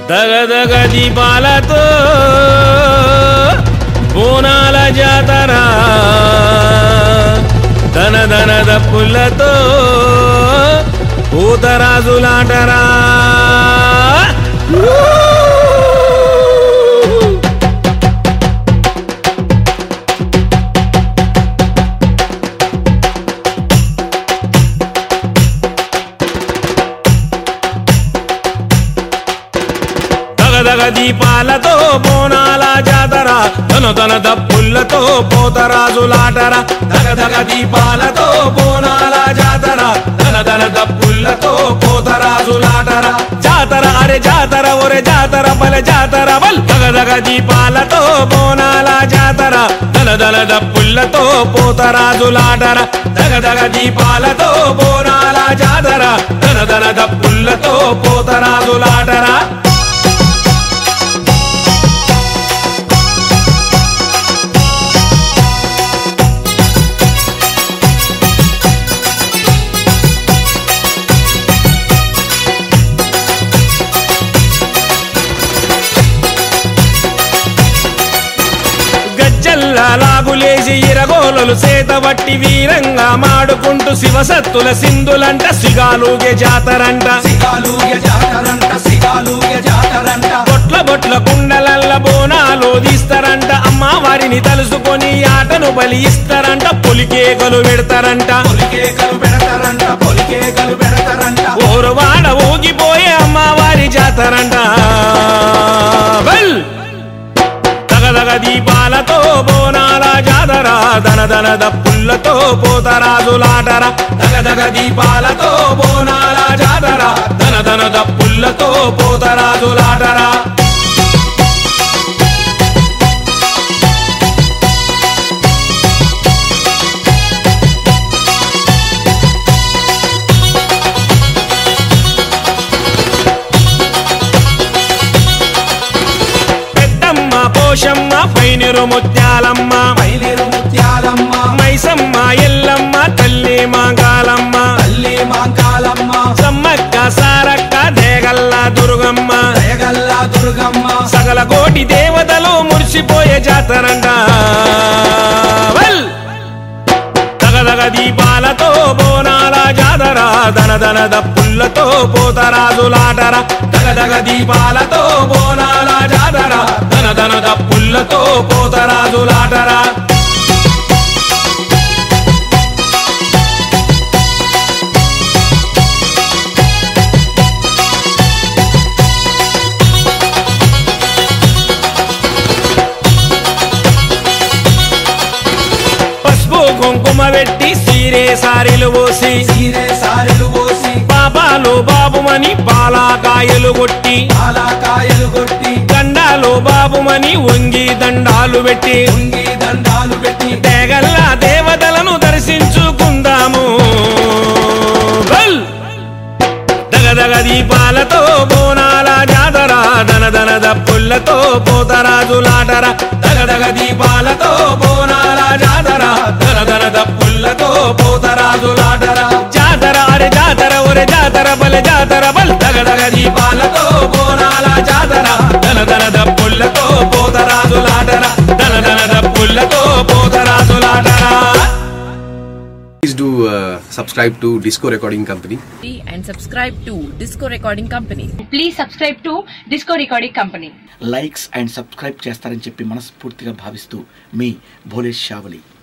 దగదగ దీపాలతో బోనాల జాతర ధన ధన దప్పులతో పోతరాజులాటరా దగదగ దీపాలతో బోనాల జాతర ధన ధన దప్పులతో పోతరాజులాటర దగదగ దీపాలతో బోనాల జాతర ధన ధన దప్పులతో పోతరాజులాటర జాతర అరే జాతర ఒరే జాతర బల జాతర బల్ దగదగ దీపాలతో బోనాల జాతర ధన ధన దప్పులతో పోతరాజులాటర దగదగ దీపాలతో బోనాల జాతర ధన ధన దప్పులతో పోతరాజులాటర లాగులేసి ఇరగోలలు సేతబట్టి వీరంగా మాడుకుంటూ శివసత్తుల సింధులంట సిగాలుగే జాతరంట బొట్ల బొట్ల కుండలల్ల బోనాలు తీస్తారంట అమ్మవారిని తలుసుకొని ఆటను బలి ఇస్తారంట పొలికేకలు పెడతారంట ఓరువాడ ఊగిపోయే అమ్మవారి జాతరంట దగదగ దీపాలతో బోనాల జాతర ధన ధన దప్పులతో పోతరాజులాటర దగదగ దీపాలతో బోనాల జాతర ధన ధన దప్పులతో పోతరాజులాటర పోషమ్మ పైనిరు ముత్యాలమ్మ మైసమ్మ ఎల్లమ్మ తల్లి మాంకాలమ్మ సమ్మక్క సారక్క దేగల్ల దుర్గమ్మ సకల కోటి దేవతలు మురిసిపోయే జాతరంట దగదగ దీపాలతో బోనాల జాతర ధన ధన దప్పులతో పోతరాజులాటర దగదగ దీపాలతో బోనాల జాతర ధన ధన దప్పులతో పోతరాజులాటర కుంకుమ పెట్టి సీరే సారెలు పోసి పాపాలు బాబుమని పాలాకాయలు కొట్టి దండాలు బాబుమని వంగి దండాలు పెట్టి తెగల్లా దేవతలను దర్శించుకుందాము దగదగ దీపాలతో బోనాల జాతర ధన ధన దప్పులతో పోతరాజులాటర దగదగ దీపాలతో బోనాల జాతర ధన ధన దప్పులతో పోతరాజులాటర జాతర అరే జాతర ఒరే జాతర బల జాతర బల్ దగదగ దీపాలతో బోనాల జాతర ధన ధన దప్పులతో పోతరాజులాటర ధన ధన దప్పులతో పోతరాజులాటర. Please do subscribe to Disco Recording Company and subscribe to Disco Recording Company. Please subscribe to Disco Recording Company. Likes and subscribe చేస్తారని చెప్పి మనస్ఫూర్తిగా భావిస్తూ మీ భోలేష్ షావలి.